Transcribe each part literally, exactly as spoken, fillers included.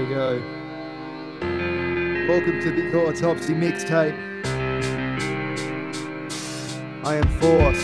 we go. Welcome to the Autopsy Mixtape. I am Force.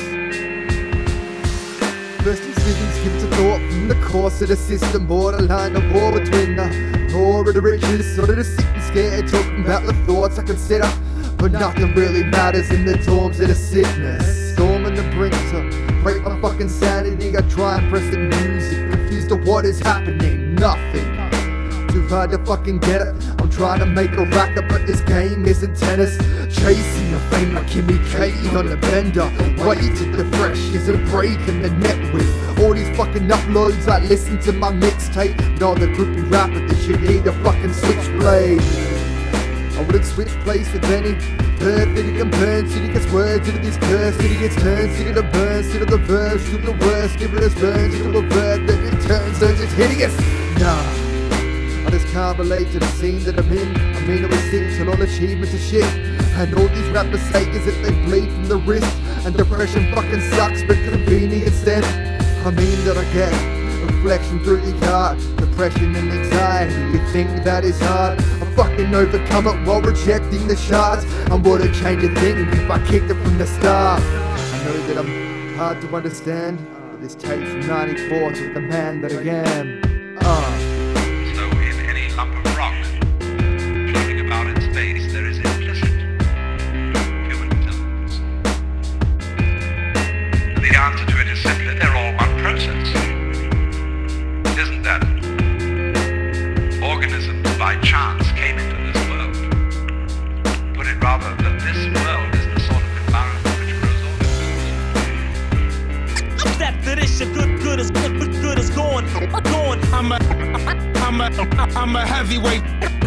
First incisions given to thought from the course of the system. Borderline of war between the poor and the riches. Sort of the sick and scared, talking about the thoughts I consider. But nothing really matters in the dorms of the sickness. Storming the brink to break my fucking sanity. I try and press the music, confused to what is happening. Nothing. Too hard to fucking get it. I'm trying to make a racket, but this game isn't tennis. Chasing the fame like Kimmy K on the bender. Wait till the fresh isn't breaking the net with all these fucking uploads. I listen to my mixtape. No, the groupie rapper, this shit need a fucking switchblade. I wouldn't switch place with any. Heard that he can burn, till he gets words into this curse, till he gets turned, till the burns, till the verse, till the worst, give it as burns, till the verb, then it turns, turns it's hideous. Nah, I just can't relate to the scene that I'm in. I mean I was sick till all achievements are shit. And all these rappers say is that they bleed from the wrist. And depression fucking sucks, but convenience then. I mean that I get reflection through the yard. Depression and anxiety, you think that is hard? I fucking overcome it while rejecting the shards. I wouldn't change a thing if I kicked it from the start. I know that I'm hard to understand, but this tape's from ninety-four to the man that I am. Uh. So in any lump of rock floating about in space, there is implicit human intelligence. And the answer to it is simply, they're all one process. Isn't that organisms by chance came into this world? Put it rather that this world is the sort of environment which grows organisms. After this shit, good, good is good, good, good is going, going. I'm a, I'm a, I'm a heavyweight.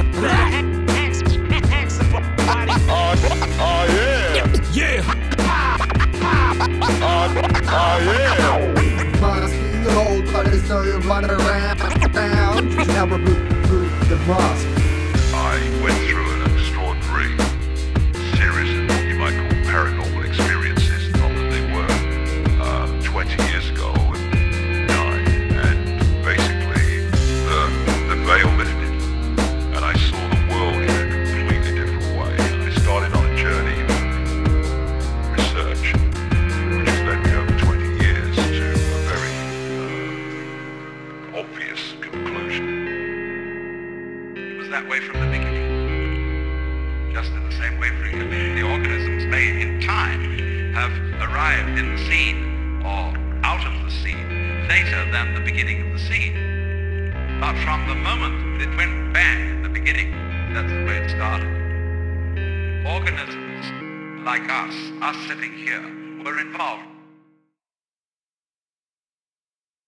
Oh, oh yeah, yeah. Oh, oh yeah. Must be old, but there's no running around. Now remove the mask. I went through an extraordinary series of what you might call paranormal experiences, not that they were uh, twenty years ago and nine, and basically the, the veil lifted and I saw the world in a completely different way. I started on a journey of research which has led me over twenty years to a very uh, obvious conclusion. It was that way from the beginning. Just in the same way, frequently, the organisms may, in time, have arrived in the scene or out of the scene later than the beginning of the scene. But from the moment it went bang in the beginning, that's the way it started. Organisms like us, us sitting here, were involved